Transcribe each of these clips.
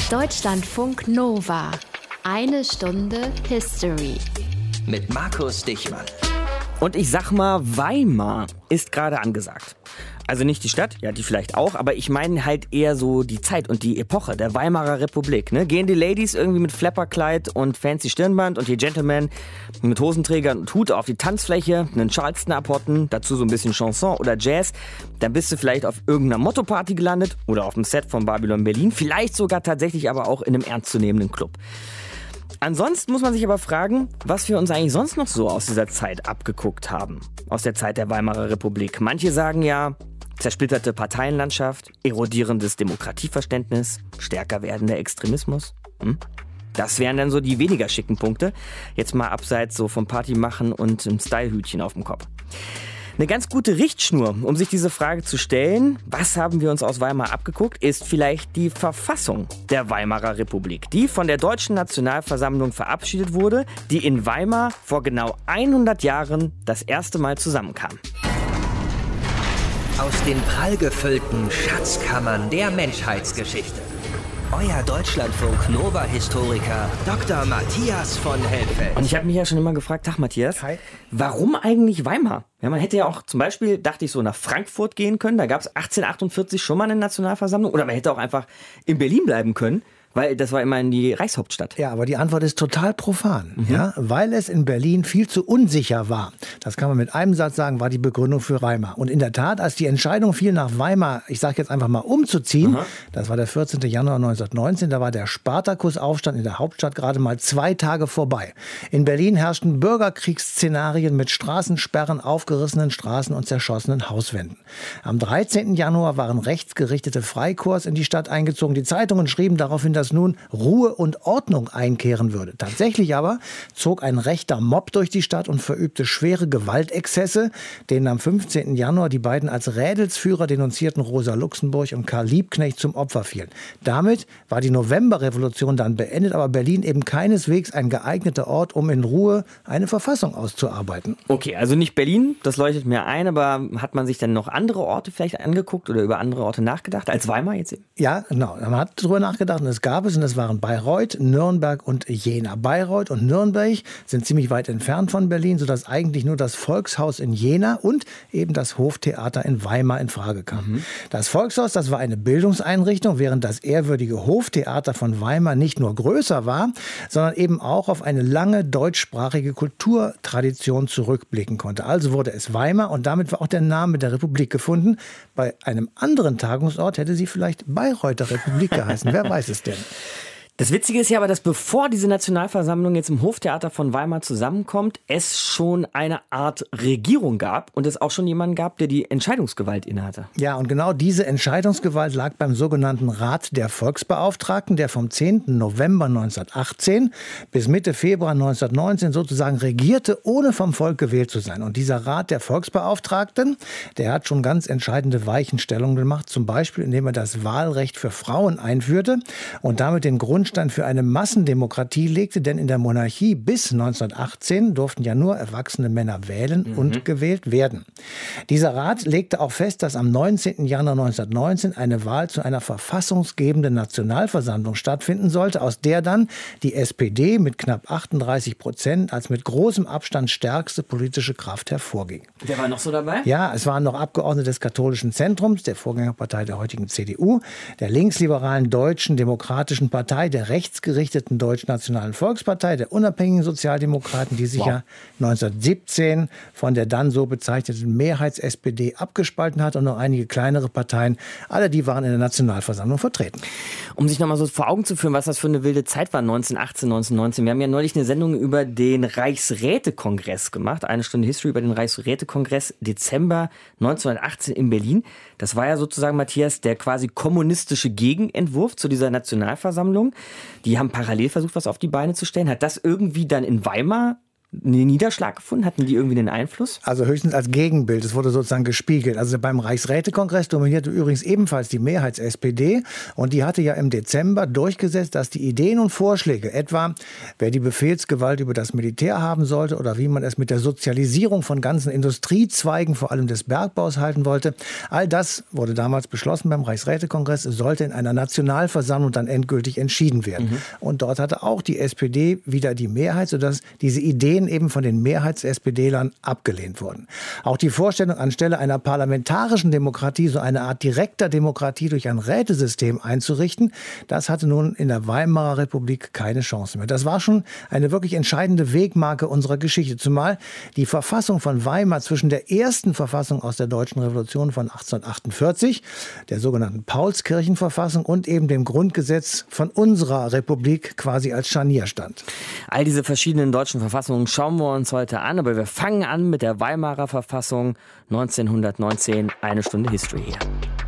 Deutschlandfunk Nova. Eine Stunde History. Mit Markus Dichmann. Und ich sag mal, Weimar ist gerade angesagt. Also nicht die Stadt, ja die vielleicht auch, aber ich meine halt eher so die Zeit und die Epoche der Weimarer Republik. Ne? Gehen die Ladies irgendwie mit Flapperkleid und fancy Stirnband und die Gentlemen mit Hosenträgern und Hut auf die Tanzfläche, einen Charleston abhotten, dazu so ein bisschen Chanson oder Jazz, dann bist du vielleicht auf irgendeiner Motto-Party gelandet oder auf dem Set von Babylon Berlin, vielleicht sogar tatsächlich aber auch in einem ernstzunehmenden Club. Ansonsten muss man sich aber fragen, was wir uns eigentlich sonst noch so aus dieser Zeit abgeguckt haben. Aus der Zeit der Weimarer Republik. Manche sagen ja, zersplitterte Parteienlandschaft, erodierendes Demokratieverständnis, stärker werdender Extremismus. Das wären dann so die weniger schicken Punkte. Jetzt mal abseits so vom Partymachen und einem Stylehütchen auf dem Kopf. Eine ganz gute Richtschnur, um sich diese Frage zu stellen, was haben wir uns aus Weimar abgeguckt, ist vielleicht die Verfassung der Weimarer Republik, die von der Deutschen Nationalversammlung verabschiedet wurde, die in Weimar vor genau 100 Jahren das erste Mal zusammenkam. Aus den prallgefüllten Schatzkammern der Menschheitsgeschichte. Euer Deutschlandfunk Nova-Historiker Dr. Matthias von Helfeld. Und ich habe mich ja schon immer gefragt, Matthias, Hi. Warum eigentlich Weimar? Ja, man hätte ja auch zum Beispiel, dachte ich so, nach Frankfurt gehen können. Da gab es 1848 schon mal eine Nationalversammlung. Oder man hätte auch einfach in Berlin bleiben können. Weil das war immerhin die Reichshauptstadt. Ja, aber die Antwort ist total profan. Ja, weil es in Berlin viel zu unsicher war. Das kann man mit einem Satz sagen, war die Begründung für Weimar. Und in der Tat, als die Entscheidung fiel, nach Weimar, ich sage jetzt einfach mal umzuziehen, das war der 14. Januar 1919, da war der Spartakusaufstand in der Hauptstadt gerade mal 2 Tage vorbei. In Berlin herrschten Bürgerkriegsszenarien mit Straßensperren, aufgerissenen Straßen und zerschossenen Hauswänden. Am 13. Januar waren rechtsgerichtete Freikorps in die Stadt eingezogen. Die Zeitungen schrieben daraufhin, dass nun Ruhe und Ordnung einkehren würde. Tatsächlich aber zog ein rechter Mob durch die Stadt und verübte schwere Gewaltexzesse, denen am 15. Januar die beiden als Rädelsführer denunzierten Rosa Luxemburg und Karl Liebknecht zum Opfer fielen. Damit war die Novemberrevolution dann beendet, aber Berlin eben keineswegs ein geeigneter Ort, um in Ruhe eine Verfassung auszuarbeiten. Okay, also nicht Berlin, das leuchtet mir ein, aber hat man sich dann noch andere Orte vielleicht angeguckt oder über andere Orte nachgedacht, als Weimar jetzt eben? Ja, genau. Man hat darüber nachgedacht und es gab es, und das waren Bayreuth, Nürnberg und Jena. Bayreuth und Nürnberg sind ziemlich weit entfernt von Berlin, sodass eigentlich nur das Volkshaus in Jena und eben das Hoftheater in Weimar in Frage kam. Das Volkshaus, das war eine Bildungseinrichtung, während das ehrwürdige Hoftheater von Weimar nicht nur größer war, sondern eben auch auf eine lange deutschsprachige Kulturtradition zurückblicken konnte. Also wurde es Weimar und damit war auch der Name der Republik gefunden. Bei einem anderen Tagungsort hätte sie vielleicht Bayreuther Republik geheißen. Wer weiß es denn? Das Witzige ist ja aber, dass bevor diese Nationalversammlung jetzt im Hoftheater von Weimar zusammenkommt, es schon eine Art Regierung gab und es auch schon jemanden gab, der die Entscheidungsgewalt innehatte. Ja, und genau diese Entscheidungsgewalt lag beim sogenannten Rat der Volksbeauftragten, der vom 10. November 1918 bis Mitte Februar 1919 sozusagen regierte, ohne vom Volk gewählt zu sein. Und dieser Rat der Volksbeauftragten, der hat schon ganz entscheidende Weichenstellungen gemacht, zum Beispiel indem er das Wahlrecht für Frauen einführte und damit den Grundstein für eine Massendemokratie legte, denn in der Monarchie bis 1918 durften ja nur erwachsene Männer wählen und gewählt werden. Dieser Rat legte auch fest, dass am 19. Januar 1919 eine Wahl zu einer verfassungsgebenden Nationalversammlung stattfinden sollte, aus der dann die SPD mit knapp 38% als mit großem Abstand stärkste politische Kraft hervorging. Wer war noch so dabei? Ja, es waren noch Abgeordnete des katholischen Zentrums, der Vorgängerpartei der heutigen CDU, der linksliberalen Deutschen Demokratischen Partei, der rechtsgerichteten Deutsch-Nationalen Volkspartei, der unabhängigen Sozialdemokraten, die sich ja 1917 von der dann so bezeichneten Mehrheits-SPD abgespalten hat und noch einige kleinere Parteien. Alle die waren in der Nationalversammlung vertreten. Um sich nochmal so vor Augen zu führen, was das für eine wilde Zeit war, 1918, 1919. Wir haben ja neulich eine Sendung über den Reichsrätekongress gemacht. Eine Stunde History über den Reichsrätekongress Dezember 1918 in Berlin. Das war ja sozusagen, Matthias, der quasi kommunistische Gegenentwurf zu dieser Nationalversammlung. Die haben parallel versucht, was auf die Beine zu stellen. Hat das irgendwie dann in Weimar einen Niederschlag gefunden? Hatten die irgendwie einen Einfluss? Also höchstens als Gegenbild. Es wurde sozusagen gespiegelt. Also beim Reichsrätekongress dominierte übrigens ebenfalls die Mehrheits-SPD. Und die hatte ja im Dezember durchgesetzt, dass die Ideen und Vorschläge, etwa wer die Befehlsgewalt über das Militär haben sollte oder wie man es mit der Sozialisierung von ganzen Industriezweigen, vor allem des Bergbaus, halten wollte, all das wurde damals beschlossen beim Reichsrätekongress, sollte in einer Nationalversammlung dann endgültig entschieden werden. Und dort hatte auch die SPD wieder die Mehrheit, sodass diese Ideen eben von den Mehrheits-SPDlern abgelehnt wurden. Auch die Vorstellung, anstelle einer parlamentarischen Demokratie so eine Art direkter Demokratie durch ein Rätesystem einzurichten, das hatte nun in der Weimarer Republik keine Chance mehr. Das war schon eine wirklich entscheidende Wegmarke unserer Geschichte, zumal die Verfassung von Weimar zwischen der ersten Verfassung aus der Deutschen Revolution von 1848, der sogenannten Paulskirchenverfassung und eben dem Grundgesetz von unserer Republik quasi als Scharnier stand. All diese verschiedenen deutschen Verfassungen schauen wir uns heute an, aber wir fangen an mit der Weimarer Verfassung 1919, eine Stunde History hier.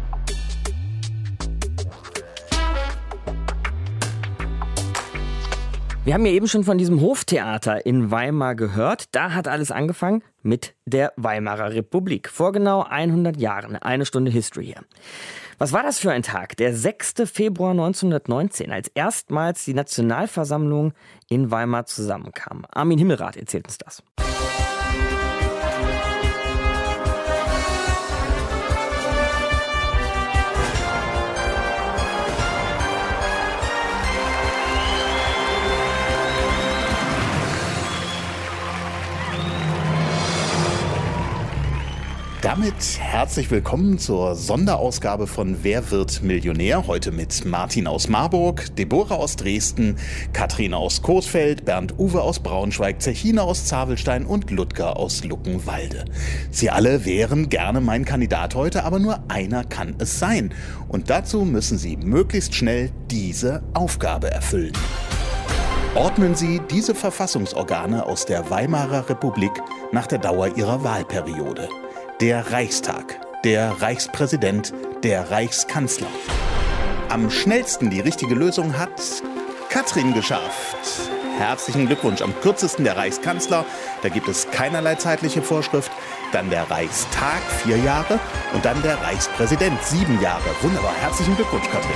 Wir haben ja eben schon von diesem Hoftheater in Weimar gehört. Da hat alles angefangen mit der Weimarer Republik. Vor genau 100 Jahren, eine Stunde History hier. Was war das für ein Tag? Der 6. Februar 1919, als erstmals die Nationalversammlung in Weimar zusammenkam. Armin Himmelrath erzählt uns das. Damit herzlich willkommen zur Sonderausgabe von Wer wird Millionär? Heute mit Martin aus Marburg, Deborah aus Dresden, Katrin aus Coesfeld, Bernd-Uwe aus Braunschweig, Zechina aus Zavelstein und Ludger aus Luckenwalde. Sie alle wären gerne mein Kandidat heute, aber nur einer kann es sein. Und dazu müssen Sie möglichst schnell diese Aufgabe erfüllen. Ordnen Sie diese Verfassungsorgane aus der Weimarer Republik nach der Dauer ihrer Wahlperiode. Der Reichstag, der Reichspräsident, der Reichskanzler. Am schnellsten die richtige Lösung hat Katrin geschafft. Herzlichen Glückwunsch. Am kürzesten der Reichskanzler, da gibt es keinerlei zeitliche Vorschrift. Dann der Reichstag, 4 Jahre. Und dann der Reichspräsident, 7 Jahre. Wunderbar. Herzlichen Glückwunsch, Katrin.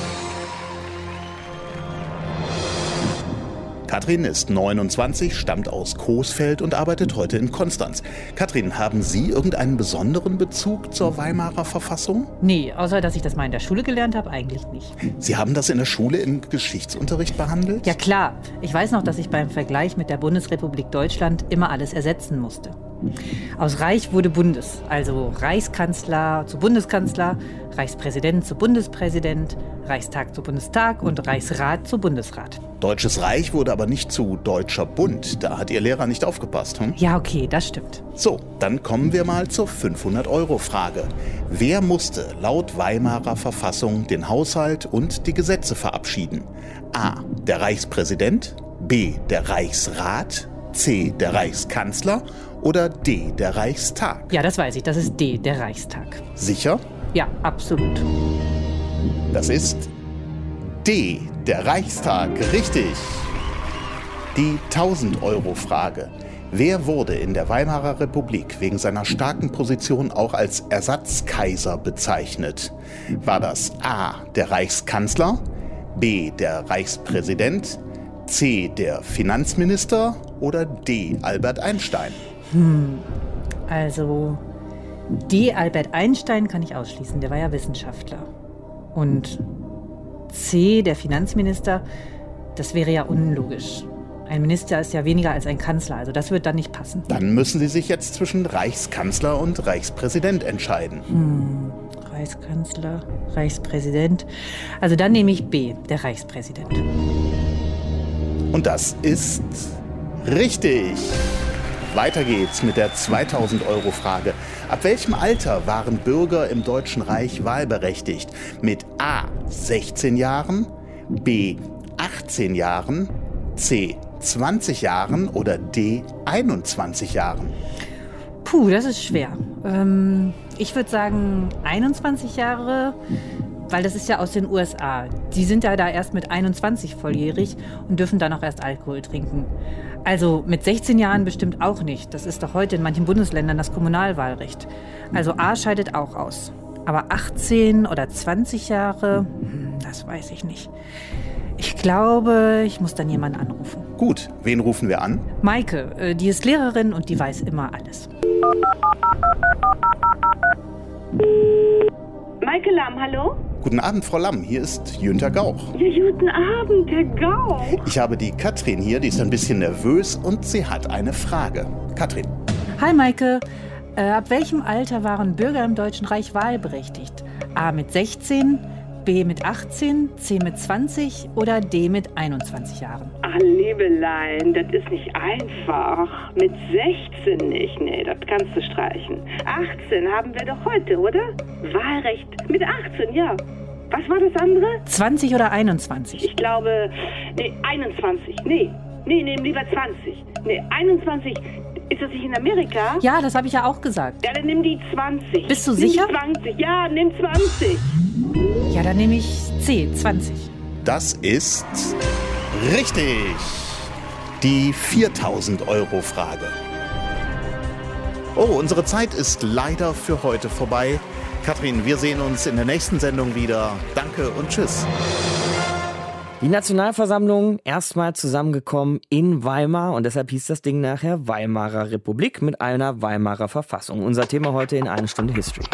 Katrin ist 29, stammt aus Coesfeld und arbeitet heute in Konstanz. Katrin, haben Sie irgendeinen besonderen Bezug zur Weimarer Verfassung? Nee, außer dass ich das mal in der Schule gelernt habe, eigentlich nicht. Sie haben das in der Schule im Geschichtsunterricht behandelt? Ja klar, ich weiß noch, dass ich beim Vergleich mit der Bundesrepublik Deutschland immer alles ersetzen musste. Aus Reich wurde Bundes, also Reichskanzler zu Bundeskanzler, Reichspräsident zu Bundespräsident, Reichstag zu Bundestag und Reichsrat zu Bundesrat. Deutsches Reich wurde aber nicht zu Deutscher Bund. Da hat Ihr Lehrer nicht aufgepasst, hm? Ja, okay, das stimmt. So, dann kommen wir mal zur 500-Euro-Frage. Wer musste laut Weimarer Verfassung den Haushalt und die Gesetze verabschieden? A. Der Reichspräsident, B. der Reichsrat, C. der Reichskanzler oder D. der Reichstag? Ja, das weiß ich, das ist D. der Reichstag. Sicher? Ja, absolut. Das ist D. der Reichstag. Richtig. Die 1000-Euro-Frage. Wer wurde in der Weimarer Republik wegen seiner starken Position auch als Ersatzkaiser bezeichnet? War das A. der Reichskanzler, B. der Reichspräsident, C. der Finanzminister oder D. Albert Einstein? Also D. Albert Einstein kann ich ausschließen, der war ja Wissenschaftler. Und C. der Finanzminister, das wäre ja unlogisch. Ein Minister ist ja weniger als ein Kanzler, also das wird dann nicht passen. Dann müssen Sie sich jetzt zwischen Reichskanzler und Reichspräsident entscheiden. Reichskanzler, Reichspräsident. Also dann nehme ich B, der Reichspräsident. Und das ist richtig. Weiter geht's mit der 2000-Euro-Frage. Ab welchem Alter waren Bürger im Deutschen Reich wahlberechtigt? Mit A. 16 Jahren, B. 18 Jahren, C. 20 Jahren oder D. 21 Jahren? Puh, das ist schwer. Ich würde sagen 21 Jahre, weil das ist ja aus den USA. Die sind ja da erst mit 21 volljährig und dürfen dann auch erst Alkohol trinken. Also mit 16 Jahren bestimmt auch nicht. Das ist doch heute in manchen Bundesländern das Kommunalwahlrecht. Also A scheidet auch aus. Aber 18 oder 20 Jahre, das weiß ich nicht. Ich glaube, ich muss dann jemanden anrufen. Gut, wen rufen wir an? Maike, die ist Lehrerin und die weiß immer alles. Maike Lamm, hallo? Guten Abend, Frau Lamm, hier ist Jünter Gauch. Ja, guten Abend, Herr Gauch. Ich habe die Katrin hier, die ist ein bisschen nervös und sie hat eine Frage. Katrin. Hi Maike, ab welchem Alter waren Bürger im Deutschen Reich wahlberechtigt? A mit 16, B mit 18, C mit 20 oder D mit 21 Jahren? Ach, Liebelein, das ist nicht einfach. Mit 16 nicht, nee, das kannst du streichen. 18 haben wir doch heute, oder? Wahlrecht mit 18, ja. Was war das andere? 20 oder 21? Ich glaube, 21. Nee, lieber 20. 21. Ist das nicht in Amerika? Ja, das habe ich ja auch gesagt. Ja, dann nimm die 20. Bist du sicher? Nimm 20. Ja, nimm 20. Ja, dann nehme ich C, 20. Das ist richtig. Die 4.000-Euro-Frage. Oh, unsere Zeit ist leider für heute vorbei. Katrin, wir sehen uns in der nächsten Sendung wieder. Danke und tschüss. Die Nationalversammlung erstmal zusammengekommen in Weimar und deshalb hieß das Ding nachher Weimarer Republik mit einer Weimarer Verfassung. Unser Thema heute in 1 Stunde History.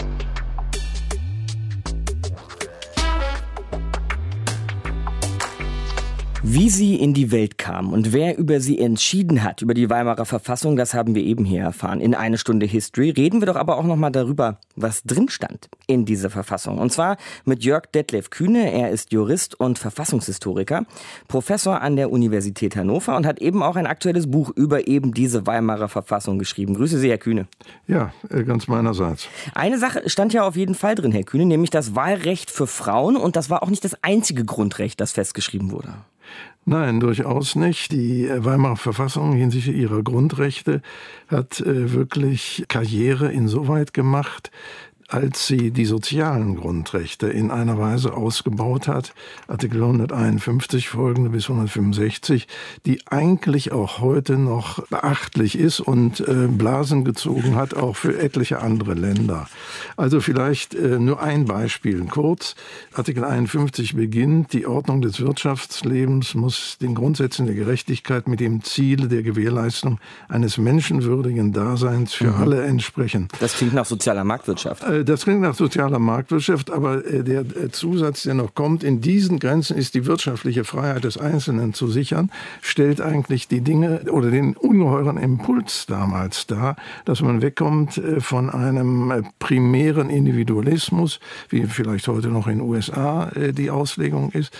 Wie sie in die Welt kam und wer über sie entschieden hat, über die Weimarer Verfassung, das haben wir eben hier erfahren. In 1 Stunde History reden wir doch aber auch nochmal darüber, was drin stand in dieser Verfassung. Und zwar mit Jörg Detlev Kühne. Er ist Jurist und Verfassungshistoriker, Professor an der Universität Hannover und hat eben auch ein aktuelles Buch über eben diese Weimarer Verfassung geschrieben. Grüße Sie, Herr Kühne. Ja, ganz meinerseits. Eine Sache stand ja auf jeden Fall drin, Herr Kühne, nämlich das Wahlrecht für Frauen. Und das war auch nicht das einzige Grundrecht, das festgeschrieben wurde. Nein, durchaus nicht. Die Weimarer Verfassung hinsichtlich ihrer Grundrechte hat wirklich Karriere insoweit gemacht, als sie die sozialen Grundrechte in einer Weise ausgebaut hat, Artikel 151 folgende bis 165, die eigentlich auch heute noch beachtlich ist und Blasen gezogen hat, auch für etliche andere Länder. Also vielleicht nur ein Beispiel kurz. Artikel 51 beginnt, die Ordnung des Wirtschaftslebens muss den Grundsätzen der Gerechtigkeit mit dem Ziel der Gewährleistung eines menschenwürdigen Daseins für alle entsprechen. Das klingt nach sozialer Marktwirtschaft. Das klingt nach sozialer Marktwirtschaft, aber der Zusatz, der noch kommt, in diesen Grenzen ist die wirtschaftliche Freiheit des Einzelnen zu sichern, stellt eigentlich die Dinge oder den ungeheuren Impuls damals dar, dass man wegkommt von einem primären Individualismus, wie vielleicht heute noch in den USA die Auslegung ist,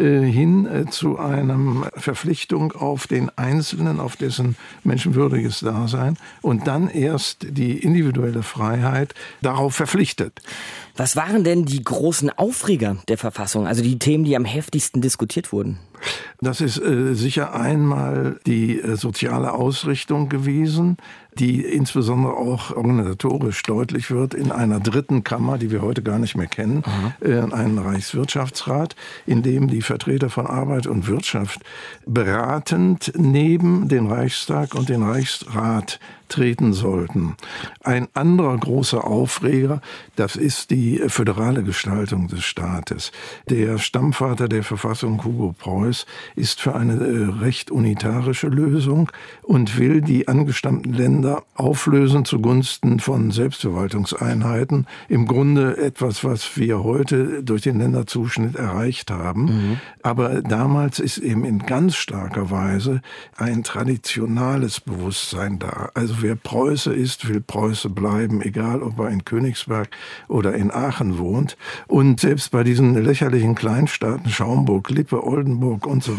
hin zu einer Verpflichtung auf den Einzelnen, auf dessen menschenwürdiges Dasein und dann erst die individuelle Freiheit darauf verpflichtet. Was waren denn die großen Aufreger der Verfassung, also die Themen, die am heftigsten diskutiert wurden? Das ist sicher einmal die soziale Ausrichtung gewesen, die insbesondere auch organisatorisch deutlich wird in einer dritten Kammer, die wir heute gar nicht mehr kennen, einen Reichswirtschaftsrat, in dem die Vertreter von Arbeit und Wirtschaft beratend neben den Reichstag und den Reichsrat treten sollten. Ein anderer großer Aufreger, das ist die föderale Gestaltung des Staates. Der Stammvater der Verfassung, Hugo Preuß, ist für eine recht unitarische Lösung und will die angestammten Länder auflösen zugunsten von Selbstverwaltungseinheiten. Im Grunde etwas, was wir heute durch den Länderzuschnitt erreicht haben. Aber damals ist eben in ganz starker Weise ein traditionales Bewusstsein da. Also wer Preuße ist, will Preuße bleiben, egal ob er in Königsberg oder in Aachen wohnt. Und selbst bei diesen lächerlichen Kleinstaaten, Schaumburg, Lippe, Oldenburg und so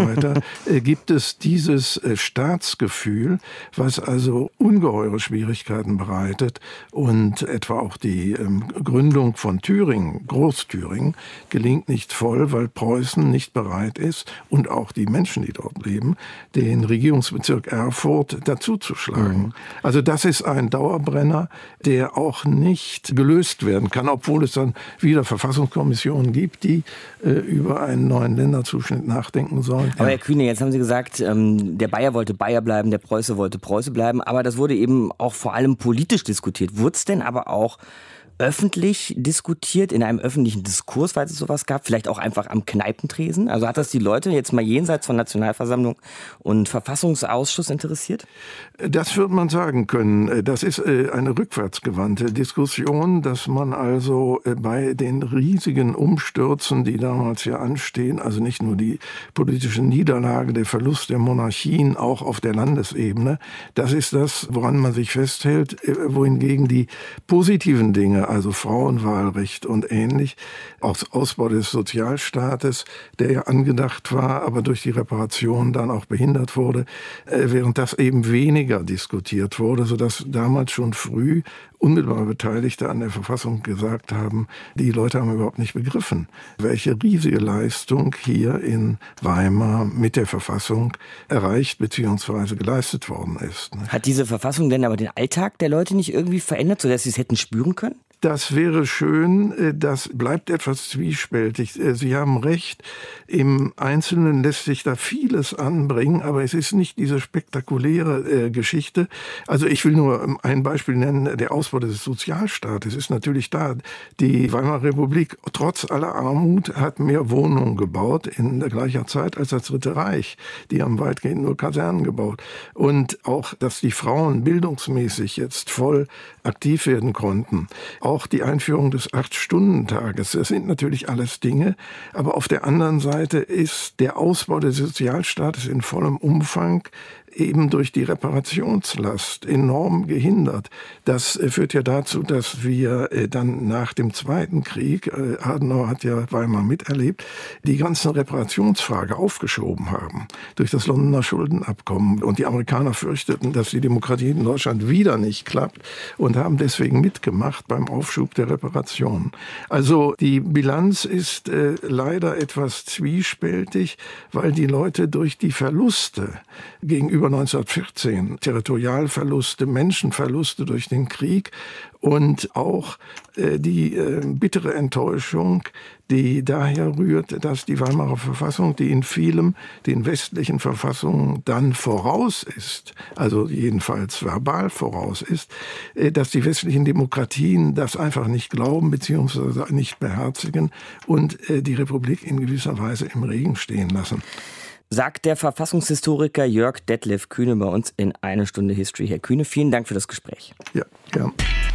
weiter, gibt es dieses Staatsgefühl, was also ungeheure Schwierigkeiten bereitet und etwa auch die Gründung von Thüringen, Großthüringen, gelingt nicht voll, weil Preußen nicht bereit ist und auch die Menschen, die dort leben, den Regierungsbezirk Erfurt dazuzuschlagen. Also das ist ein Dauerbrenner, der auch nicht gelöst werden kann, obwohl es dann wieder Verfassungskommissionen gibt, die über einen neuen Länderzuschnitt nachdenken sollen. Aber Herr Kühne, jetzt haben Sie gesagt, der Bayer wollte Bayer bleiben, der Preuße wollte Preuße bleiben, aber das wurde eben auch vor allem politisch diskutiert. Wurde es denn aber auch öffentlich diskutiert, in einem öffentlichen Diskurs, weil es sowas gab, vielleicht auch einfach am Kneipentresen? Also hat das die Leute jetzt mal jenseits von Nationalversammlung und Verfassungsausschuss interessiert? Das wird man sagen können. Das ist eine rückwärtsgewandte Diskussion, dass man also bei den riesigen Umstürzen, die damals ja anstehen, also nicht nur die politische Niederlage, der Verlust der Monarchien, auch auf der Landesebene, das ist das, woran man sich festhält, wohingegen die positiven Dinge, also Frauenwahlrecht und ähnlich, auch Ausbau des Sozialstaates, der ja angedacht war, aber durch die Reparation dann auch behindert wurde, während das eben weniger diskutiert wurde, sodass damals schon früh unmittelbar Beteiligte an der Verfassung gesagt haben, die Leute haben überhaupt nicht begriffen, welche riesige Leistung hier in Weimar mit der Verfassung erreicht bzw. geleistet worden ist. Hat diese Verfassung denn aber den Alltag der Leute nicht irgendwie verändert, sodass sie es hätten spüren können? Das wäre schön, das bleibt etwas zwiespältig. Sie haben recht, im Einzelnen lässt sich da vieles anbringen, aber es ist nicht diese spektakuläre Geschichte. Also ich will nur ein Beispiel nennen, der Ausbau des Sozialstaates ist natürlich da. Die Weimarer Republik, trotz aller Armut, hat mehr Wohnungen gebaut in der gleichen Zeit als das Dritte Reich. Die haben weitgehend nur Kasernen gebaut. Und auch, dass die Frauen bildungsmäßig jetzt voll aktiv werden konnten. Auch die Einführung des 8-Stunden-Tages, das sind natürlich alles Dinge, aber auf der anderen Seite ist der Ausbau des Sozialstaates in vollem Umfang eben durch die Reparationslast enorm gehindert. Das führt ja dazu, dass wir dann nach dem Zweiten Krieg, Adenauer hat ja Weimar miterlebt, die ganze Reparationsfrage aufgeschoben haben durch das Londoner Schuldenabkommen. Und die Amerikaner fürchteten, dass die Demokratie in Deutschland wieder nicht klappt und haben deswegen mitgemacht beim Aufschub der Reparationen. Also die Bilanz ist leider etwas zwiespältig, weil die Leute durch die Verluste gegenüber 1914, Territorialverluste, Menschenverluste durch den Krieg und auch die bittere Enttäuschung, die daher rührt, dass die Weimarer Verfassung, die in vielem den westlichen Verfassungen dann voraus ist, also jedenfalls verbal voraus ist, dass die westlichen Demokratien das einfach nicht glauben bzw. nicht beherzigen und die Republik in gewisser Weise im Regen stehen lassen. Sagt der Verfassungshistoriker Jörg Detlev Kühne bei uns in Eine Stunde History. Herr Kühne, vielen Dank für das Gespräch. Ja, gern.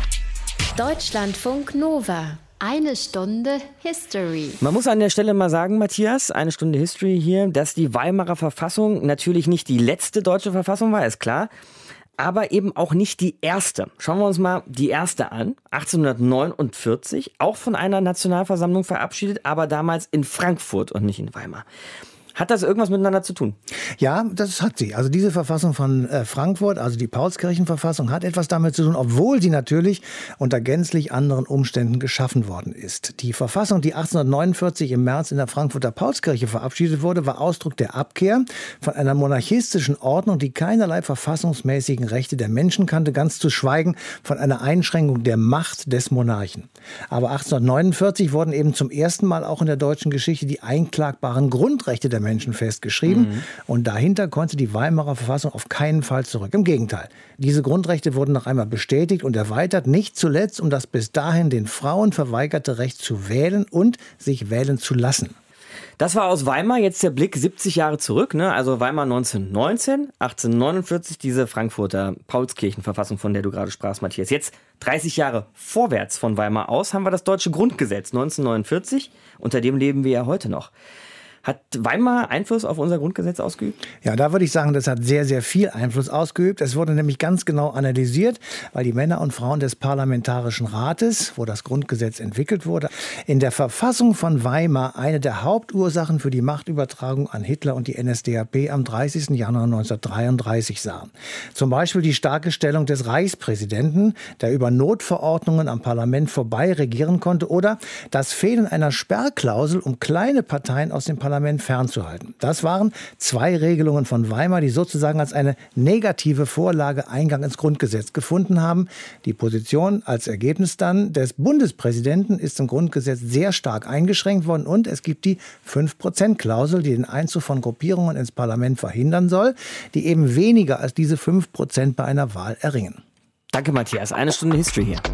Deutschlandfunk Nova. Eine Stunde History. Man muss an der Stelle mal sagen, Matthias, Eine Stunde History hier, dass die Weimarer Verfassung natürlich nicht die letzte deutsche Verfassung war, ist klar, aber eben auch nicht die erste. Schauen wir uns mal die erste an, 1849, auch von einer Nationalversammlung verabschiedet, aber damals in Frankfurt und nicht in Weimar. Hat das irgendwas miteinander zu tun? Ja, das hat sie. Also diese Verfassung von Frankfurt, also die Paulskirchenverfassung, hat etwas damit zu tun, obwohl sie natürlich unter gänzlich anderen Umständen geschaffen worden ist. Die Verfassung, die 1849 im März in der Frankfurter Paulskirche verabschiedet wurde, war Ausdruck der Abkehr von einer monarchistischen Ordnung, die keinerlei verfassungsmäßigen Rechte der Menschen kannte, ganz zu schweigen von einer Einschränkung der Macht des Monarchen. Aber 1849 wurden eben zum ersten Mal auch in der deutschen Geschichte die einklagbaren Grundrechte der Menschen festgeschrieben. Und dahinter konnte die Weimarer Verfassung auf keinen Fall zurück. Im Gegenteil. Diese Grundrechte wurden noch einmal bestätigt und erweitert, nicht zuletzt um das bis dahin den Frauen verweigerte Recht zu wählen und sich wählen zu lassen. Das war aus Weimar, jetzt der Blick 70 Jahre zurück, ne? Also Weimar 1919, 1849 diese Frankfurter Paulskirchenverfassung, von der du gerade sprachst, Matthias. Jetzt 30 Jahre vorwärts von Weimar aus haben wir das deutsche Grundgesetz 1949, unter dem leben wir ja heute noch. Hat Weimar Einfluss auf unser Grundgesetz ausgeübt? Ja, da würde ich sagen, das hat sehr, sehr viel Einfluss ausgeübt. Es wurde nämlich ganz genau analysiert, weil die Männer und Frauen des Parlamentarischen Rates, wo das Grundgesetz entwickelt wurde, in der Verfassung von Weimar eine der Hauptursachen für die Machtübertragung an Hitler und die NSDAP am 30. Januar 1933 sahen. Zum Beispiel die starke Stellung des Reichspräsidenten, der über Notverordnungen am Parlament vorbei regieren konnte, oder das Fehlen einer Sperrklausel, um kleine Parteien aus dem Parlament fernzuhalten. Das waren zwei Regelungen von Weimar, die sozusagen als eine negative Vorlage Eingang ins Grundgesetz gefunden haben. Die Position als Ergebnis dann des Bundespräsidenten ist im Grundgesetz sehr stark eingeschränkt worden und es gibt die 5%-Klausel, die den Einzug von Gruppierungen ins Parlament verhindern soll, die eben weniger als diese 5% bei einer Wahl erringen. Danke, Matthias. Eine Stunde History hier.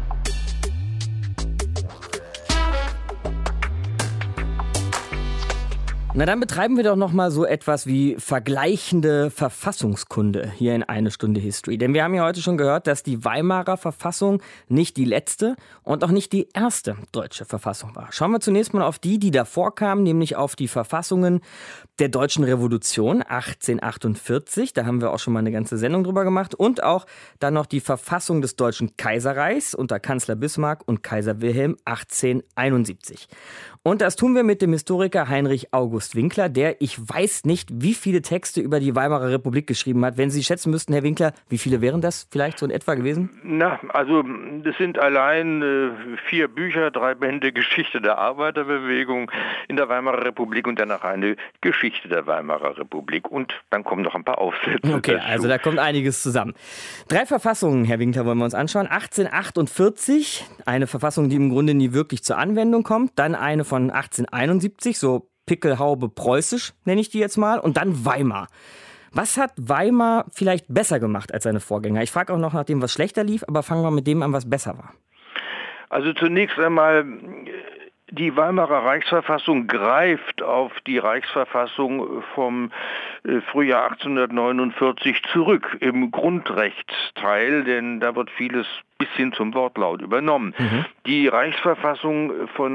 Na, dann betreiben wir doch noch mal so etwas wie vergleichende Verfassungskunde hier in Eine Stunde History. Denn wir haben ja heute schon gehört, dass die Weimarer Verfassung nicht die letzte und auch nicht die erste deutsche Verfassung war. Schauen wir zunächst mal auf die davor kamen, nämlich auf die Verfassungen der Deutschen Revolution 1848. Da haben wir auch schon mal eine ganze Sendung drüber gemacht. Und auch dann noch die Verfassung des Deutschen Kaiserreichs unter Kanzler Bismarck und Kaiser Wilhelm 1871. Und das tun wir mit dem Historiker Heinrich August Winkler, der, ich weiß nicht, wie viele Texte über die Weimarer Republik geschrieben hat. Wenn Sie schätzen müssten, Herr Winkler, wie viele wären das vielleicht so in etwa gewesen? Na, also das sind allein 4 Bücher, 3 Bände Geschichte der Arbeiterbewegung in der Weimarer Republik und danach eine Geschichte der Weimarer Republik. Und dann kommen noch ein paar Aufsätze. Okay, dazu. Also da kommt einiges zusammen. 3 Verfassungen, Herr Winkler, wollen wir uns anschauen. 1848, eine Verfassung, die im Grunde nie wirklich zur Anwendung kommt. Dann eine von 1871, so Pickelhaube preußisch, nenne ich die jetzt mal. Und dann Weimar. Was hat Weimar vielleicht besser gemacht als seine Vorgänger? Ich frage auch noch nach dem, was schlechter lief, aber fangen wir mit dem an, was besser war. Also zunächst einmal, die Weimarer Reichsverfassung greift auf die Reichsverfassung vom Frühjahr 1849 zurück im Grundrechtsteil, denn da wird vieles bis hin zum Wortlaut übernommen. Die Reichsverfassung von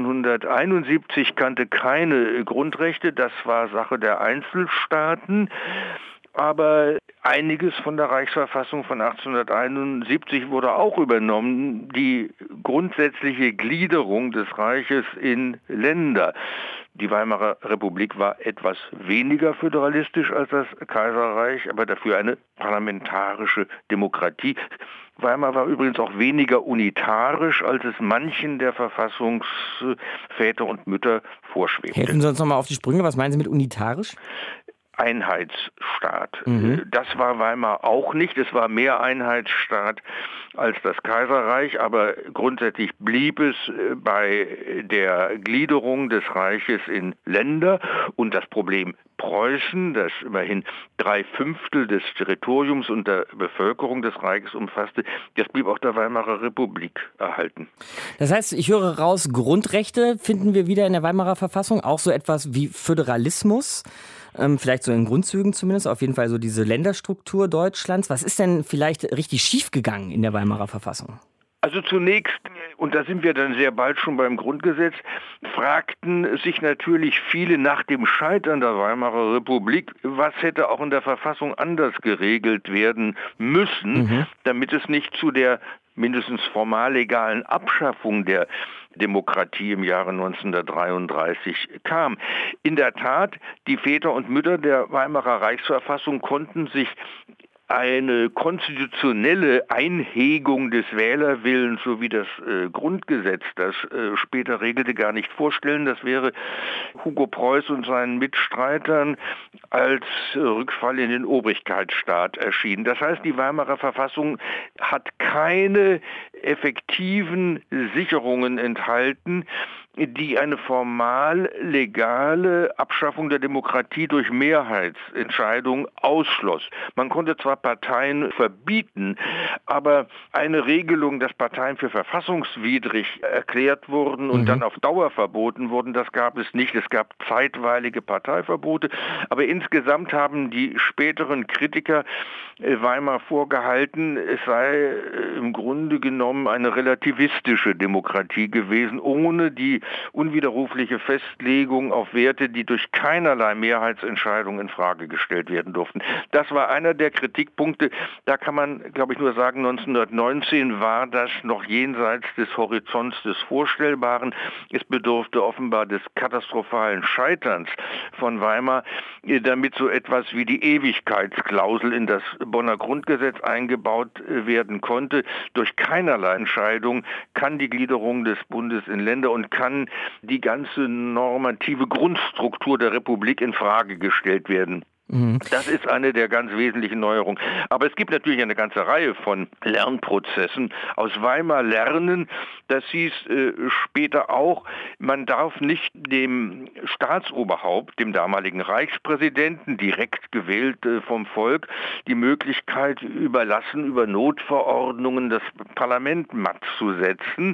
1871 kannte keine Grundrechte, das war Sache der Einzelstaaten. Aber einiges von der Reichsverfassung von 1871 wurde auch übernommen, die grundsätzliche Gliederung des Reiches in Länder. Die Weimarer Republik war etwas weniger föderalistisch als das Kaiserreich, aber dafür eine parlamentarische Demokratie. Weimar war übrigens auch weniger unitarisch, als es manchen der Verfassungsväter und Mütter vorschwebte. Helfen Sie uns nochmal auf die Sprünge, was meinen Sie mit unitarisch? Einheitsstaat. Das war Weimar auch nicht. Es war mehr Einheitsstaat als das Kaiserreich, aber grundsätzlich blieb es bei der Gliederung des Reiches in Länder und das Problem Preußen, das immerhin 3/5 des Territoriums und der Bevölkerung des Reiches umfasste, das blieb auch der Weimarer Republik erhalten. Das heißt, ich höre raus, Grundrechte finden wir wieder in der Weimarer Verfassung, auch so etwas wie Föderalismus, vielleicht so in Grundzügen zumindest, auf jeden Fall so diese Länderstruktur Deutschlands. Was ist denn vielleicht richtig schiefgegangen in der Weimarer Verfassung? Also zunächst, und da sind wir dann sehr bald schon beim Grundgesetz, fragten sich natürlich viele nach dem Scheitern der Weimarer Republik, was hätte auch in der Verfassung anders geregelt werden müssen, damit es nicht zu der mindestens formal legalen Abschaffung der Demokratie im Jahre 1933 kam. In der Tat, die Väter und Mütter der Weimarer Reichsverfassung konnten sich eine konstitutionelle Einhegung des Wählerwillens, so wie das Grundgesetz das später regelte, gar nicht vorstellen. Das wäre Hugo Preuß und seinen Mitstreitern als Rückfall in den Obrigkeitsstaat erschienen. Das heißt, die Weimarer Verfassung hat keine effektiven Sicherungen enthalten, die eine formal legale Abschaffung der Demokratie durch Mehrheitsentscheidung ausschloss. Man konnte zwar Parteien verbieten, aber eine Regelung, dass Parteien für verfassungswidrig erklärt wurden und dann auf Dauer verboten wurden, das gab es nicht. Es gab zeitweilige Parteiverbote, aber insgesamt haben die späteren Kritiker Weimar vorgehalten, es sei im Grunde genommen genommen eine relativistische Demokratie gewesen, ohne die unwiderrufliche Festlegung auf Werte, die durch keinerlei Mehrheitsentscheidung in Frage gestellt werden durften. Das war einer der Kritikpunkte. Da kann man, glaube ich, nur sagen, 1919 war das noch jenseits des Horizonts des Vorstellbaren. Es bedurfte offenbar des katastrophalen Scheiterns von Weimar, damit so etwas wie die Ewigkeitsklausel in das Bonner Grundgesetz eingebaut werden konnte. Durch keinerlei Entscheidung kann die Gliederung des Bundes in Länder und kann die ganze normative Grundstruktur der Republik in Frage gestellt werden. Das ist eine der ganz wesentlichen Neuerungen. Aber es gibt natürlich eine ganze Reihe von Lernprozessen. Aus Weimar lernen, das hieß später auch, man darf nicht dem Staatsoberhaupt, dem damaligen Reichspräsidenten, direkt gewählt vom Volk, die Möglichkeit überlassen, über Notverordnungen das Parlament matt zu setzen.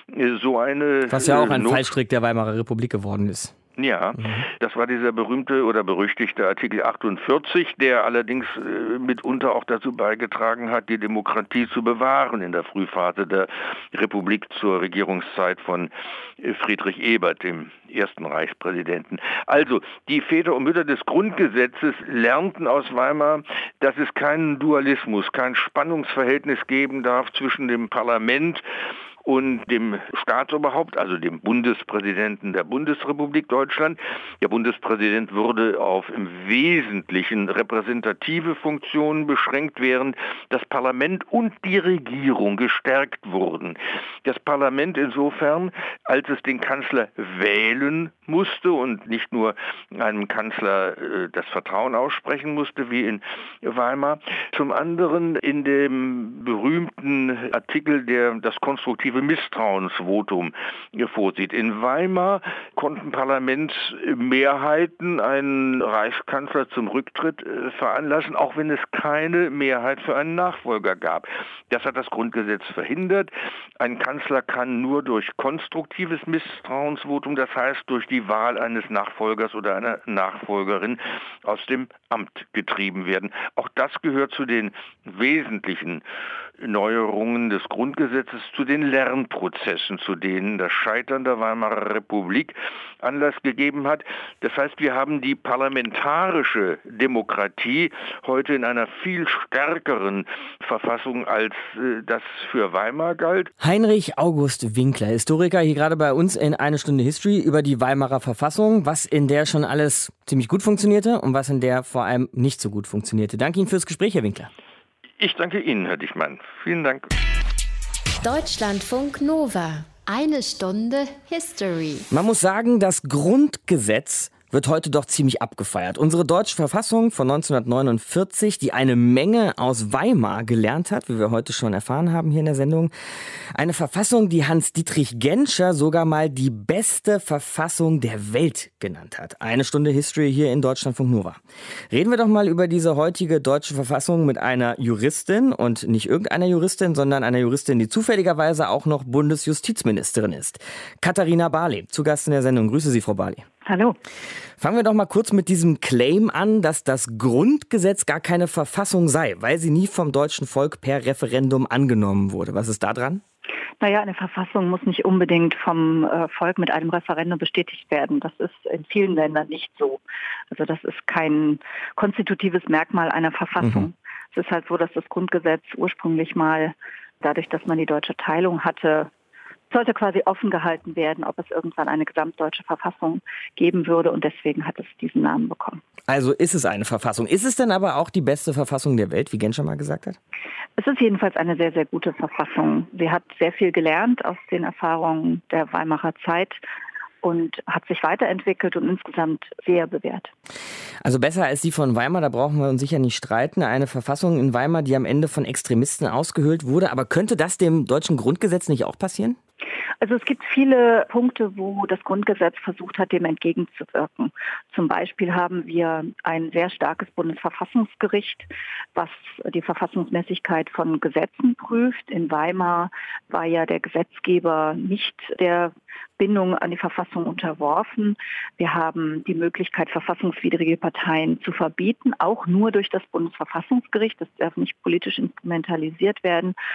Was ja auch ein Fallstrick der Weimarer Republik geworden ist. Ja, das war dieser berühmte oder berüchtigte Artikel 48, der allerdings mitunter auch dazu beigetragen hat, die Demokratie zu bewahren in der Frühphase der Republik zur Regierungszeit von Friedrich Ebert, dem ersten Reichspräsidenten. Also, die Väter und Mütter des Grundgesetzes lernten aus Weimar, dass es keinen Dualismus, kein Spannungsverhältnis geben darf zwischen dem Parlament und dem Staatsoberhaupt, also dem Bundespräsidenten der Bundesrepublik Deutschland. Der Bundespräsident würde auf im Wesentlichen repräsentative Funktionen beschränkt, während das Parlament und die Regierung gestärkt wurden. Das Parlament insofern, als es den Kanzler wählen musste und nicht nur einem Kanzler das Vertrauen aussprechen musste, wie in Weimar. Zum anderen in dem berühmten Artikel, der das konstruktive Misstrauensvotum vorsieht. In Weimar konnten Parlamentsmehrheiten einen Reichskanzler zum Rücktritt veranlassen, auch wenn es keine Mehrheit für einen Nachfolger gab. Das hat das Grundgesetz verhindert. Ein Kanzler kann nur durch konstruktives Misstrauensvotum, das heißt durch die Wahl eines Nachfolgers oder einer Nachfolgerin aus dem Amt getrieben werden. Auch das gehört zu den wesentlichen Neuerungen des Grundgesetzes, zu den Lernprozessen, zu denen das Scheitern der Weimarer Republik Anlass gegeben hat. Das heißt, wir haben die parlamentarische Demokratie heute in einer viel stärkeren Verfassung, als das für Weimar galt. Heinrich August Winkler, Historiker, hier gerade bei uns in Eine Stunde History über die Weimarer Verfassung, was in der schon alles ziemlich gut funktionierte und was in der vor allem nicht so gut funktionierte. Danke Ihnen fürs Gespräch, Herr Winkler. Ich danke Ihnen, Herr Dichmann. Vielen Dank. Deutschlandfunk Nova. Eine Stunde History. Man muss sagen, das Grundgesetz wird heute doch ziemlich abgefeiert. Unsere deutsche Verfassung von 1949, die eine Menge aus Weimar gelernt hat, wie wir heute schon erfahren haben hier in der Sendung. Eine Verfassung, die Hans-Dietrich Genscher sogar mal die beste Verfassung der Welt genannt hat. Eine Stunde History hier in Deutschlandfunk Nova. Reden wir doch mal über diese heutige deutsche Verfassung mit einer Juristin und nicht irgendeiner Juristin, sondern einer Juristin, die zufälligerweise auch noch Bundesjustizministerin ist. Katharina Barley, zu Gast in der Sendung. Grüße Sie, Frau Barley. Hallo. Fangen wir doch mal kurz mit diesem Claim an, dass das Grundgesetz gar keine Verfassung sei, weil sie nie vom deutschen Volk per Referendum angenommen wurde. Was ist da dran? Naja, eine Verfassung muss nicht unbedingt vom Volk mit einem Referendum bestätigt werden. Das ist in vielen Ländern nicht so. Also das ist kein konstitutives Merkmal einer Verfassung. Es ist halt so, dass das Grundgesetz ursprünglich mal, dadurch, dass man die deutsche Teilung hatte, sollte quasi offen gehalten werden, ob es irgendwann eine gesamtdeutsche Verfassung geben würde, und deswegen hat es diesen Namen bekommen. Also ist es eine Verfassung. Ist es denn aber auch die beste Verfassung der Welt, wie Genscher mal gesagt hat? Es ist jedenfalls eine sehr, sehr gute Verfassung. Sie hat sehr viel gelernt aus den Erfahrungen der Weimarer Zeit und hat sich weiterentwickelt und insgesamt sehr bewährt. Also besser als die von Weimar, da brauchen wir uns sicher nicht streiten. Eine Verfassung in Weimar, die am Ende von Extremisten ausgehöhlt wurde. Aber könnte das dem deutschen Grundgesetz nicht auch passieren? Also es gibt viele Punkte, wo das Grundgesetz versucht hat, dem entgegenzuwirken. Zum Beispiel haben wir ein sehr starkes Bundesverfassungsgericht, was die Verfassungsmäßigkeit von Gesetzen prüft. In Weimar war ja der Gesetzgeber nicht der Bindung an die Verfassung unterworfen. Wir haben die Möglichkeit, verfassungswidrige Parteien zu verbieten, auch nur durch das Bundesverfassungsgericht. Das darf nicht politisch instrumentalisiert werden.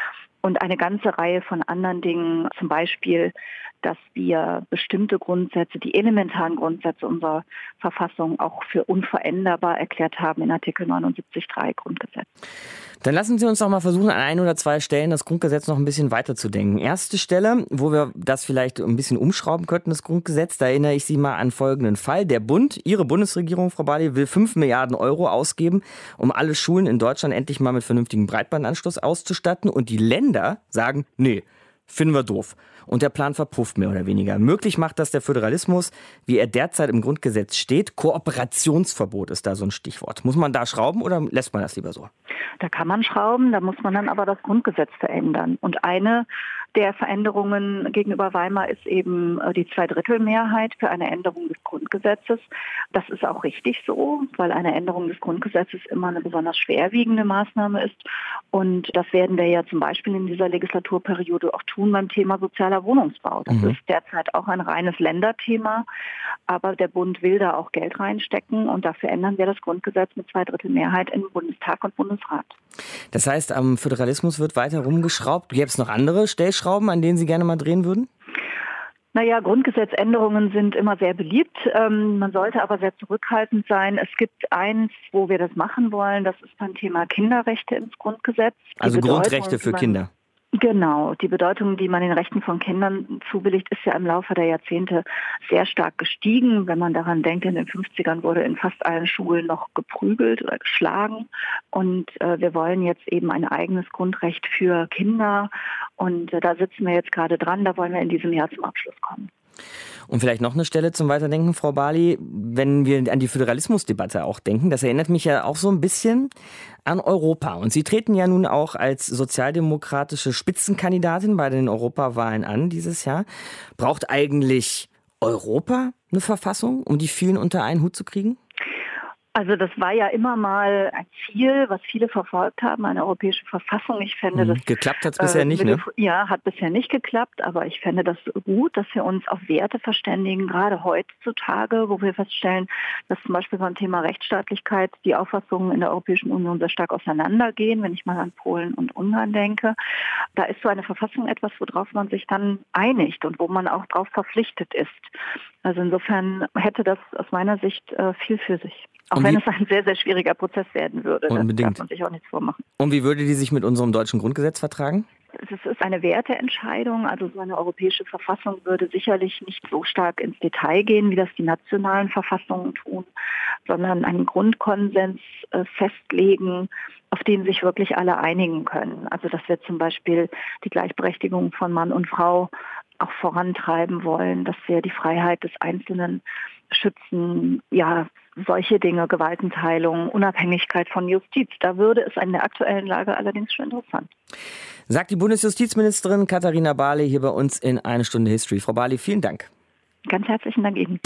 und eine ganze Reihe von anderen Dingen, zum Beispiel, dass wir bestimmte Grundsätze, die elementaren Grundsätze unserer Verfassung auch für unveränderbar erklärt haben in Artikel 79.3 Grundgesetz. Dann lassen Sie uns doch mal versuchen, an 1 oder 2 Stellen das Grundgesetz noch ein bisschen weiterzudenken. Erste Stelle, wo wir das vielleicht ein bisschen umschrauben könnten, das Grundgesetz, da erinnere ich Sie mal an folgenden Fall. Der Bund, Ihre Bundesregierung, Frau Barley, will 5 Milliarden Euro ausgeben, um alle Schulen in Deutschland endlich mal mit vernünftigem Breitbandanschluss auszustatten. Und die Länder sagen, nee, finden wir doof. Und der Plan verpufft mehr oder weniger. Möglich macht das der Föderalismus, wie er derzeit im Grundgesetz steht. Kooperationsverbot ist da so ein Stichwort. Muss man da schrauben oder lässt man das lieber so? Da kann man schrauben, da muss man dann aber das Grundgesetz verändern. Und eine der Veränderungen gegenüber Weimar ist eben die Zweidrittelmehrheit für eine Änderung des Grundgesetzes. Das ist auch richtig so, weil eine Änderung des Grundgesetzes immer eine besonders schwerwiegende Maßnahme ist. Und das werden wir ja zum Beispiel in dieser Legislaturperiode auch tun beim Thema sozialer Wohnungsbau. Das ist derzeit auch ein reines Länderthema, aber der Bund will da auch Geld reinstecken und dafür ändern wir das Grundgesetz mit Zweidrittelmehrheit in Bundestag und Bundesrat. Das heißt, am Föderalismus wird weiter rumgeschraubt. Gäbe es noch andere Stellschrauben, an denen Sie gerne mal drehen würden? Naja, Grundgesetzänderungen sind immer sehr beliebt. Man sollte aber sehr zurückhaltend sein. Es gibt eins, wo wir das machen wollen. Das ist beim Thema Kinderrechte ins Grundgesetz. Also Grundrechte für Kinder. Genau. Die Bedeutung, die man den Rechten von Kindern zubilligt, ist ja im Laufe der Jahrzehnte sehr stark gestiegen. Wenn man daran denkt, in den 50ern wurde in fast allen Schulen noch geprügelt oder geschlagen. Und wir wollen jetzt eben ein eigenes Grundrecht für Kinder. Und da sitzen wir jetzt gerade dran. Da wollen wir in diesem Jahr zum Abschluss kommen. Und vielleicht noch eine Stelle zum Weiterdenken, Frau Barley, wenn wir an die Föderalismusdebatte auch denken, das erinnert mich ja auch so ein bisschen an Europa. Und Sie treten ja nun auch als sozialdemokratische Spitzenkandidatin bei den Europawahlen an dieses Jahr. Braucht eigentlich Europa eine Verfassung, um die vielen unter einen Hut zu kriegen? Also das war ja immer mal ein Ziel, was viele verfolgt haben, eine europäische Verfassung. Ich fände das geklappt hat es bisher nicht, ne? Ja, hat bisher nicht geklappt, aber ich fände das gut, dass wir uns auf Werte verständigen, gerade heutzutage, wo wir feststellen, dass zum Beispiel beim Thema Rechtsstaatlichkeit die Auffassungen in der Europäischen Union sehr stark auseinandergehen, wenn ich mal an Polen und Ungarn denke. Da ist so eine Verfassung etwas, worauf man sich dann einigt und wo man auch darauf verpflichtet ist. Also insofern hätte das aus meiner Sicht viel für sich. Auch wenn es ein sehr, sehr schwieriger Prozess werden würde. Unbedingt. Da darf man sich auch nichts vormachen. Und wie würde die sich mit unserem deutschen Grundgesetz vertragen? Es ist eine Werteentscheidung. Also so eine europäische Verfassung würde sicherlich nicht so stark ins Detail gehen, wie das die nationalen Verfassungen tun, sondern einen Grundkonsens festlegen, auf den sich wirklich alle einigen können. Also dass wir zum Beispiel die Gleichberechtigung von Mann und Frau auch vorantreiben wollen, dass wir die Freiheit des Einzelnen schützen, ja, solche Dinge, Gewaltenteilung, Unabhängigkeit von Justiz. Da würde es in der aktuellen Lage allerdings schon interessant. Sagt die Bundesjustizministerin Katharina Barley hier bei uns in 1 Stunde History. Frau Barley, vielen Dank. Ganz herzlichen Dank Ihnen.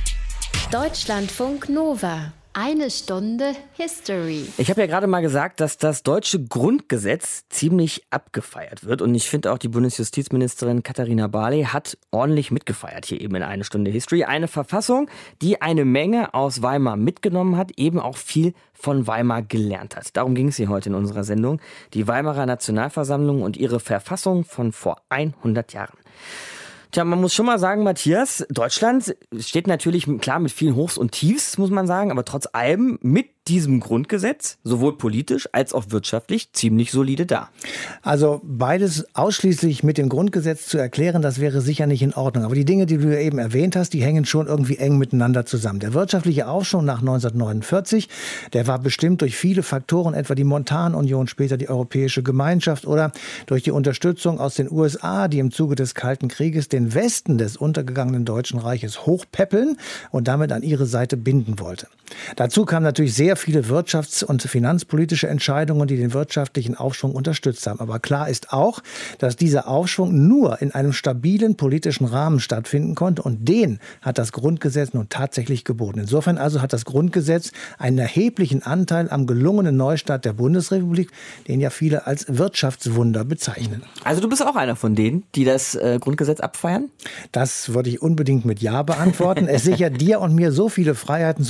Deutschlandfunk Nova. 1 Stunde History. Ich habe ja gerade mal gesagt, dass das deutsche Grundgesetz ziemlich abgefeiert wird. Und ich finde auch, die Bundesjustizministerin Katharina Barley hat ordentlich mitgefeiert hier eben in 1 Stunde History. Eine Verfassung, die eine Menge aus Weimar mitgenommen hat, eben auch viel von Weimar gelernt hat. Darum ging es hier heute in unserer Sendung. Die Weimarer Nationalversammlung und ihre Verfassung von vor 100 Jahren. Tja, man muss schon mal sagen, Matthias, Deutschland steht natürlich klar mit vielen Hochs und Tiefs, muss man sagen, aber trotz allem mit diesem Grundgesetz, sowohl politisch als auch wirtschaftlich, ziemlich solide da. Also beides ausschließlich mit dem Grundgesetz zu erklären, das wäre sicher nicht in Ordnung. Aber die Dinge, die du eben erwähnt hast, die hängen schon irgendwie eng miteinander zusammen. Der wirtschaftliche Aufschwung nach 1949, der war bestimmt durch viele Faktoren, etwa die Montanunion, später die Europäische Gemeinschaft oder durch die Unterstützung aus den USA, die im Zuge des Kalten Krieges den Westen des untergegangenen Deutschen Reiches hochpäppeln und damit an ihre Seite binden wollte. Dazu kamen natürlich sehr viele wirtschafts- und finanzpolitische Entscheidungen, die den wirtschaftlichen Aufschwung unterstützt haben. Aber klar ist auch, dass dieser Aufschwung nur in einem stabilen politischen Rahmen stattfinden konnte. Und den hat das Grundgesetz nun tatsächlich geboten. Insofern also hat das Grundgesetz einen erheblichen Anteil am gelungenen Neustart der Bundesrepublik, den ja viele als Wirtschaftswunder bezeichnen. Also du bist auch einer von denen, die das Grundgesetz abfeiern? Das würde ich unbedingt mit Ja beantworten. Es sichert dir und mir so viele Freiheiten zu wie kein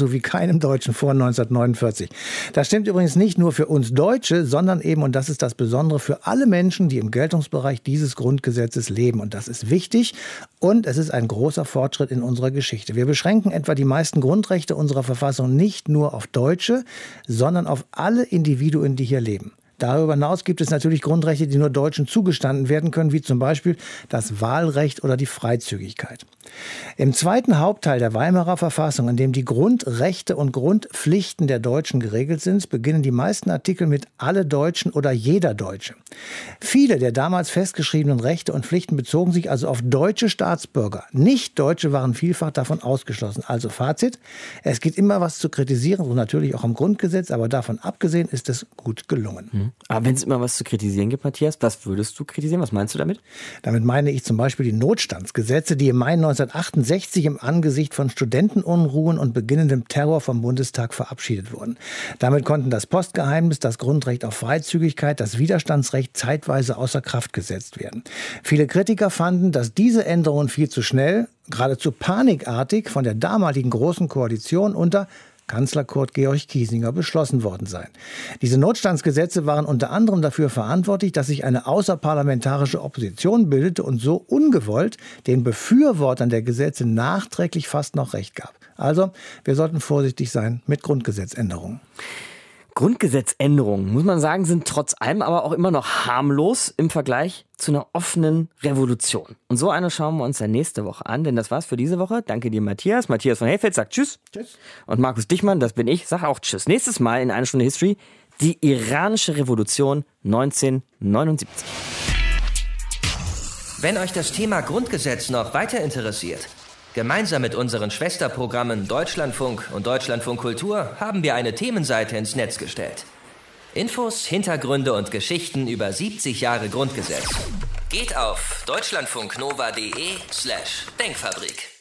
keinem Deutschen vor 1949. Das stimmt übrigens nicht nur für uns Deutsche, sondern eben, und das ist das Besondere, für alle Menschen, die im Geltungsbereich dieses Grundgesetzes leben. Und das ist wichtig und es ist ein großer Fortschritt in unserer Geschichte. Wir beschränken etwa die meisten Grundrechte unserer Verfassung nicht nur auf Deutsche, sondern auf alle Individuen, die hier leben. Darüber hinaus gibt es natürlich Grundrechte, die nur Deutschen zugestanden werden können, wie zum Beispiel das Wahlrecht oder die Freizügigkeit. Im zweiten Hauptteil der Weimarer Verfassung, in dem die Grundrechte und Grundpflichten der Deutschen geregelt sind, beginnen die meisten Artikel mit alle Deutschen oder jeder Deutsche. Viele der damals festgeschriebenen Rechte und Pflichten bezogen sich also auf deutsche Staatsbürger. Nicht-Deutsche waren vielfach davon ausgeschlossen. Also Fazit, es gibt immer was zu kritisieren, so natürlich auch am Grundgesetz, aber davon abgesehen ist es gut gelungen. Aber wenn es immer was zu kritisieren gibt, Matthias, was würdest du kritisieren? Was meinst du damit? Damit meine ich zum Beispiel die Notstandsgesetze, die im Mai 1968 im Angesicht von Studentenunruhen und beginnendem Terror vom Bundestag verabschiedet wurden. Damit konnten das Postgeheimnis, das Grundrecht auf Freizügigkeit, das Widerstandsrecht zeitweise außer Kraft gesetzt werden. Viele Kritiker fanden, dass diese Änderungen viel zu schnell, geradezu panikartig von der damaligen Großen Koalition unter Kanzler Kurt Georg Kiesinger beschlossen worden seien. Diese Notstandsgesetze waren unter anderem dafür verantwortlich, dass sich eine außerparlamentarische Opposition bildete und so ungewollt den Befürwortern der Gesetze nachträglich fast noch Recht gab. Also, wir sollten vorsichtig sein mit Grundgesetzänderungen. Grundgesetzänderungen, muss man sagen, sind trotz allem aber auch immer noch harmlos im Vergleich zu einer offenen Revolution. Und so eine schauen wir uns dann nächste Woche an, denn das war's für diese Woche. Danke dir, Matthias. Matthias von Helfeld sagt Tschüss. Tschüss. Und Markus Dichmann, das bin ich, sag auch Tschüss. Nächstes Mal in 1 Stunde History, die iranische Revolution 1979. Wenn euch das Thema Grundgesetz noch weiter interessiert, gemeinsam mit unseren Schwesterprogrammen Deutschlandfunk und Deutschlandfunk Kultur haben wir eine Themenseite ins Netz gestellt. Infos, Hintergründe und Geschichten über 70 Jahre Grundgesetz. Geht auf deutschlandfunknova.de/Denkfabrik.